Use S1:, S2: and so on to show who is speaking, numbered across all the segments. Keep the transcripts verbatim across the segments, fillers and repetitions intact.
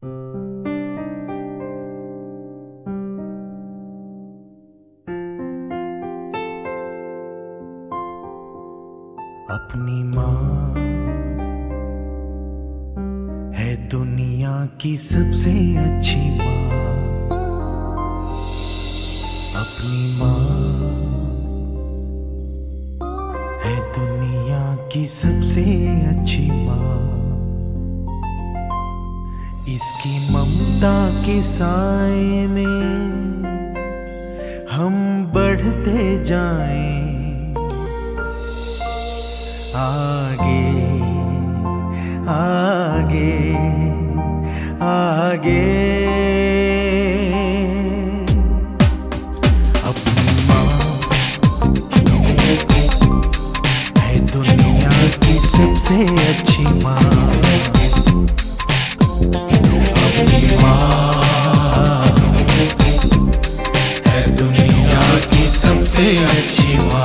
S1: अपनी माँ है दुनिया की सबसे अच्छी माँ। अपनी माँ है दुनिया की सबसे अच्छी माँ। इसकी ममता के साए में हम बढ़ते जाएं आगे आगे आगे। अपनी माँ है दुनिया की सबसे अच्छी माँ। अपनी माँ है दुनिया की सबसे अच्छी माँ।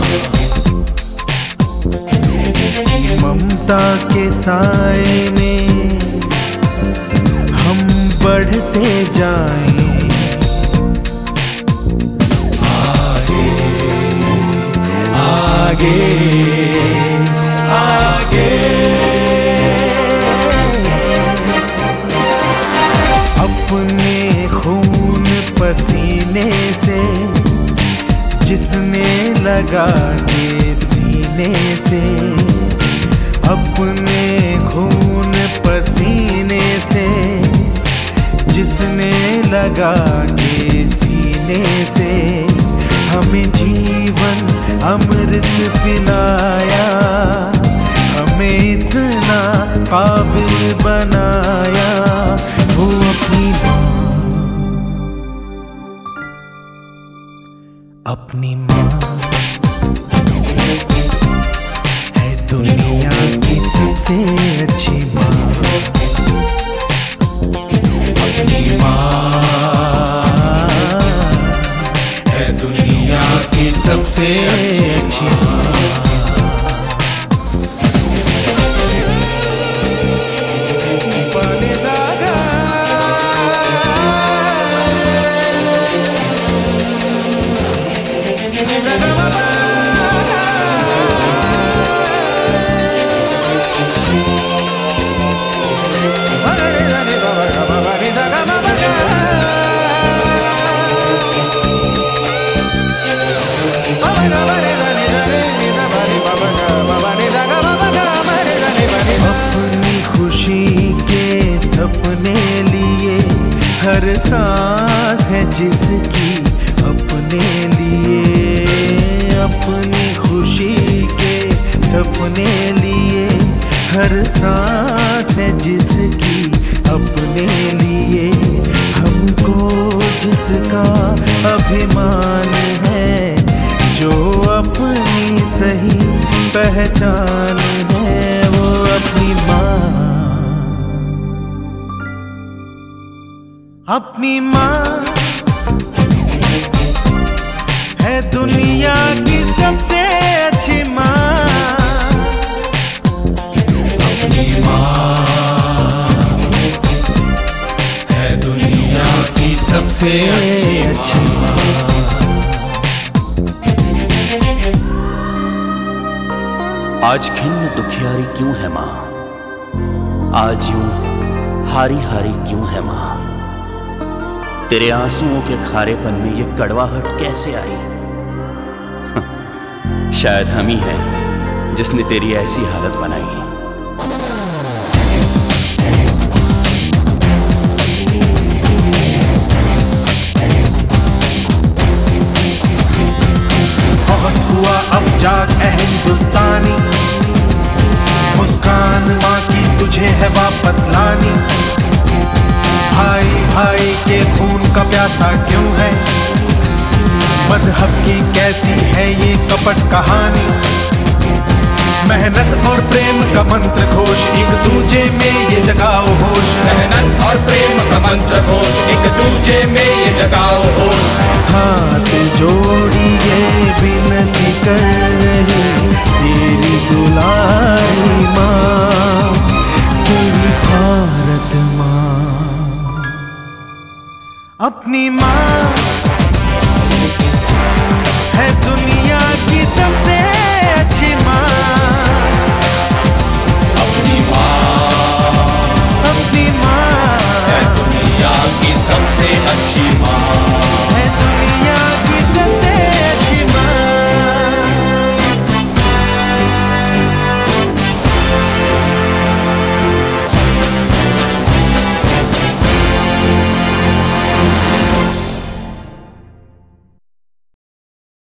S1: ममता के साए में हम बढ़ते जाएं आगे आगे आगे। अपने खून पसीने से जिसने लगा के सीने से, अपने खून पसीने से जिसने लगा के सीने से हमें जीवन अमृत पिलाया, हमें इतना काबिल बनाया वो अपनी माँ। अपनी माँ है दुनिया की सबसे अच्छी माँ। अपनी माँ है दुनिया की सबसे अच्छी माँ। अपनी खुशी के सपने लिए हर सांस है जिसकी अपने लिए। अपनी खुशी के सपने लिए हर सांस है जिसकी अपने लिए। हमको जिसका अभिमान है, जो अपनी सही पहचान है वो अपनी माँ। अपनी माँ है दुनिया की सबसे अच्छी माँ। अपनी माँ है दुनिया की सबसे अच्छी माँ।
S2: आज खिन्न दुखियारी क्यों है माँ, आज यूं हारी हारी क्यों है माँ। तेरे आंसुओं के खारेपन में ये कड़वाहट कैसे आई। शायद हम ही हैं जिसने तेरी ऐसी हालत बनाई।
S1: हुआ अब जाग ए हिंदुस्तानी, मुस्कान माँ की तुझे है वापस लानी। भाई भाई के खून का प्यासा क्यों है, मजहब की कैसी है ये कपट कहानी। मेहनत और प्रेम का मंत्र घोष एक दूजे में ये जगाओ होश।
S3: मेहनत और प्रेम का मंत्र घोष एक दूजे में ये जगाओ होश।
S1: हाथ जोड़िए विनती कर रही तेरी दुलारी माँ, तेरी भारत माँ। अपनी माँ है दुनिया की सबसे अच्छी माँ।
S3: अपनी माँ
S1: अपनी माँ
S3: है दुनिया की सबसे अच्छी